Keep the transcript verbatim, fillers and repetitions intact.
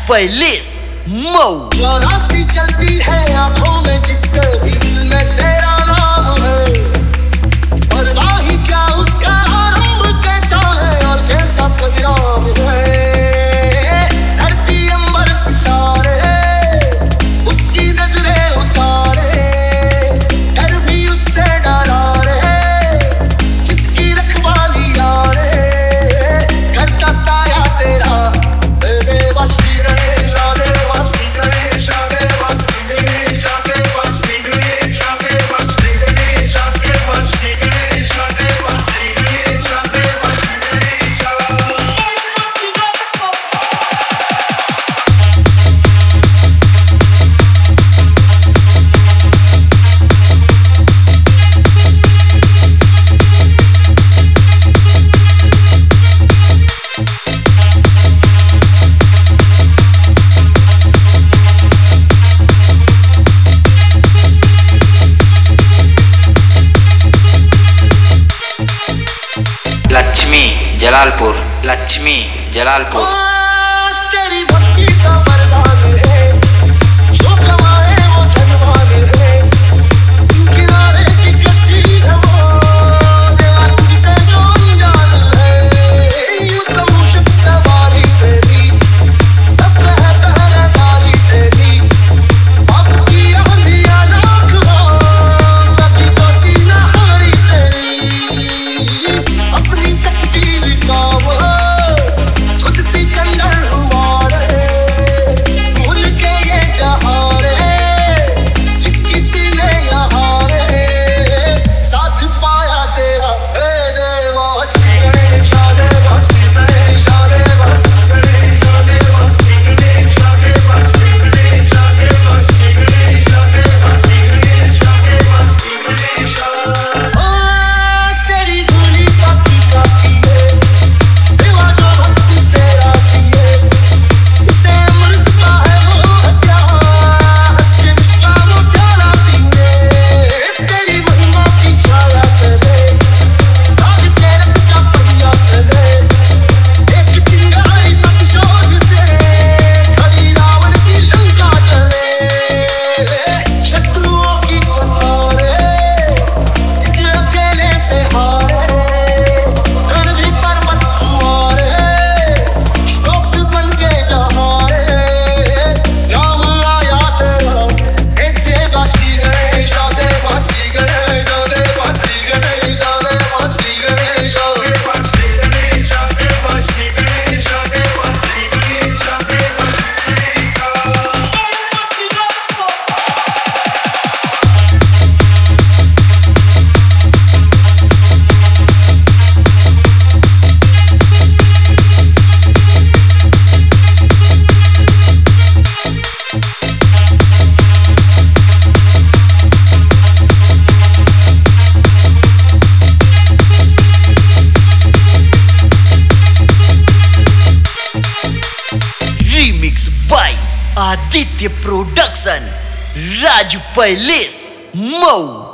Palace Mau. चौरासी चलती है आंखों में जिसके भी दिल में तेरा नाम है, परवाही क्या उसका आरंभ कैसा है और कैसा परिणाम है। धरती अंबर सितारे उसकी नजरें उतारे, डर भी उससे डरा रे जिसकी रखवाली यारे, करता साया तेरा तेरे वश की गणेश आगे वश की गणेश आगे वश की गणेश आगे वश की गणेश आगे वश की गणेश आगे वश की गणेश आगे वश की गणेश आगे वश की गणेश आगे। लक्ष्मी जलालपुर, लक्ष्मी जलालपुर। तेरी भक्ति का वरदान है, जो कमाए वो धनवान है, किनारे की कश्ती है वो, देवा तुझसे जो अनजान है। यूं तो मुश्क सवारी तेरी, सब है पहरेदारी तेरी, आपकी आंधियां नाक हो, कभी चोटी ना हारी तेरी। अपनी तकदीर का वो खुद सिकंदर हुआ रे, भूल के ये जहां रे जिसकी सीने यहाँ रे, साथ पाया तेरा हे देवा। वश की गणेश आगे वश की गणेश आगे वश की गणेश आगे वश की गणेश आगे वश की गणेश आगे वश की गणेश आगे वश की गणेश आगे वश की गणेश आगे। ओ तेरी धूली काटी काटी है, देवा जो भक्ति तेरा जिए, उसे अमृत का है वो हत्या, हंस के विश्वा वो प्याला पीए। तेरी महिमा की छाया चले, राज के रक्त का पहिया चले, एक चिंगारी प्रतिशोध से खड़ी रावण की लंका जले। शत्रुओं की कतारें एक अकेले से हारे, रण भी पर्वत हुआ रे, शोक बन के जहाँ रे, राम आया तेरा हे देवा। श्री गणेश आगे वश की गणेश आगे वश की गणेश आगे वश की गणेश आगे वश की गणेश आगे वश की गणेश आगे वश की गणेश आगे वश की गणेश आगे। Remix by Aditya production, Raj palace Mau.